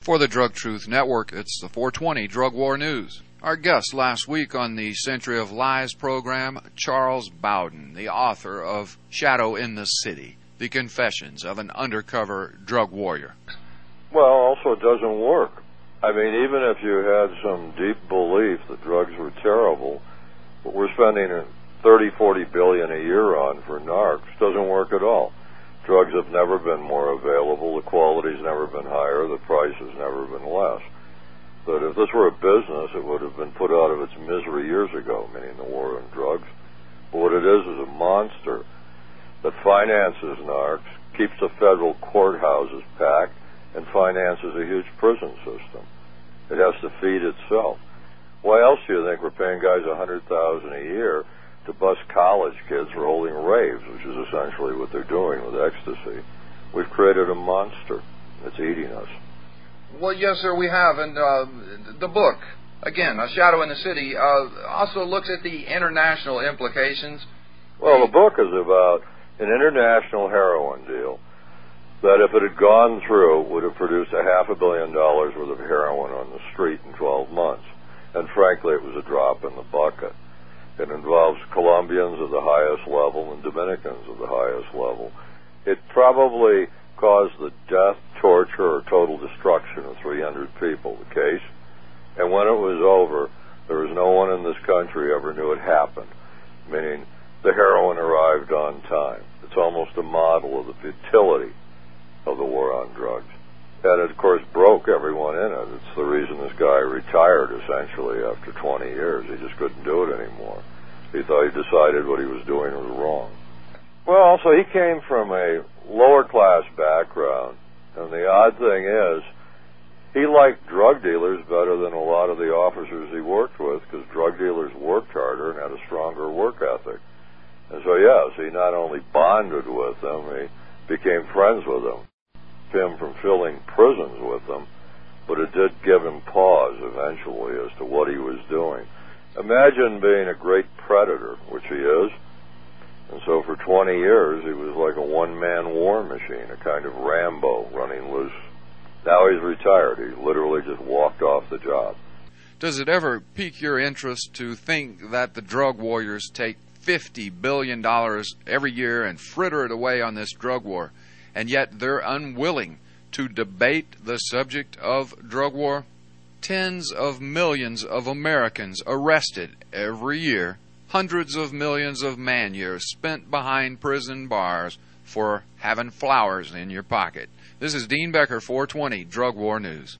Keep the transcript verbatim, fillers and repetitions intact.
For the Drug Truth Network, it's the four twenty Drug War News. Our guest last week on the Century of Lies program, Charles Bowden, the author of Shadow in the City, The Confessions of an Undercover Drug Warrior. Well, also it doesn't work. I mean, even if you had some deep belief that drugs were terrible, what we're spending thirty, forty billion a year on for narcs doesn't work at all. Drugs have never been more available, the quality's never been higher, the price has never been less. But if this were a business, it would have been put out of its misery years ago, meaning the war on drugs. But what it is is a monster that finances narcs, keeps the federal courthouses packed, and finances a huge prison system. It has to feed itself. Why else do you think we're paying guys a hundred thousand dollars a year to bust college kids for holding raves, which is essentially what they're doing with ecstasy? We've created a monster that's eating us. Well, yes, sir, we have. And uh, the book, again, A Shadow in the City, uh, also looks at the international implications. Well, the book is about an international heroin deal that, if it had gone through, would have produced a half a billion dollars worth of heroin on the street in twelve months. And frankly, it was a drop in the bucket. It involves Colombians of the highest level and Dominicans of the highest level. It probably caused the death, torture, or total destruction of three hundred people, the case. And when it was over, there was no one in this country ever knew it happened, meaning the heroin arrived on time. It's almost a model of the futility of the war on drugs. And it, of course, broke everyone in it. It's the reason this guy retired, essentially, after twenty years. He just couldn't do it anymore. He thought he decided what he was doing was wrong. Well, so he came from a lower-class background, and the odd thing is, he liked drug dealers better than a lot of the officers he worked with, because drug dealers worked harder and had a stronger work ethic. And so, yes, he not only bonded with them, he became friends with them. Him from filling prisons with them, but it did give him pause eventually as to what he was doing. Imagine being a great predator, which he is, and so for twenty years he was like a one-man war machine, a kind of Rambo running loose. Now he's retired. He literally just walked off the job. Does it ever pique your interest to think that the drug warriors take fifty billion dollars every year and fritter it away on this drug war, and yet they're unwilling to debate the subject of drug war? Tens of millions of Americans arrested every year, hundreds of millions of man-years spent behind prison bars for having flowers in your pocket. This is Dean Becker, four twenty Drug War News.